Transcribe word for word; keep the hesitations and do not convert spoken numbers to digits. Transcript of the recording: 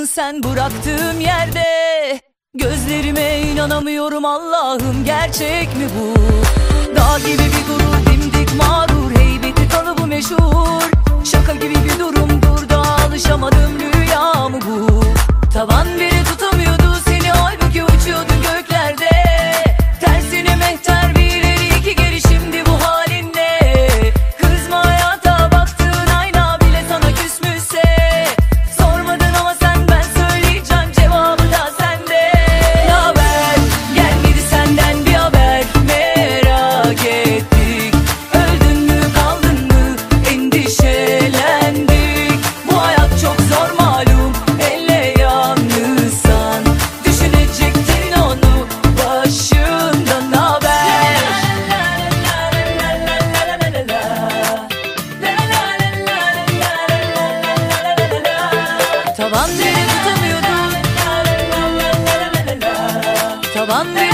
kaldın sen bıraktığım yerde. Gözlerime inanamıyorum Allah'ım, gerçek mi bu? Dağ gibi bir gurur, dimdik mağrur, heybeti kalıbı meşhur. Şaka gibi bir durumdur da alışamadım, rüya mı bu? Tavan biri tutamıyordu seni, halbuki uçuyordun göklerde. Tersine mehter bir ileri iki geri, şimdi bu halin ne? Kızma hayata, baktığın ayna bile sana küsmüşse. Sormadın ama sen, ben söyleyeceğim, cevabı da sende. Naber? Gelmedi senden bir haber, merak ettik. Öldün mü kaldın mı endişelendik. Bu hayat çok zor malum, elle yalnızsan düşünecektin onu başından. Haber? Tavan beni tutamıyordu, tavan beni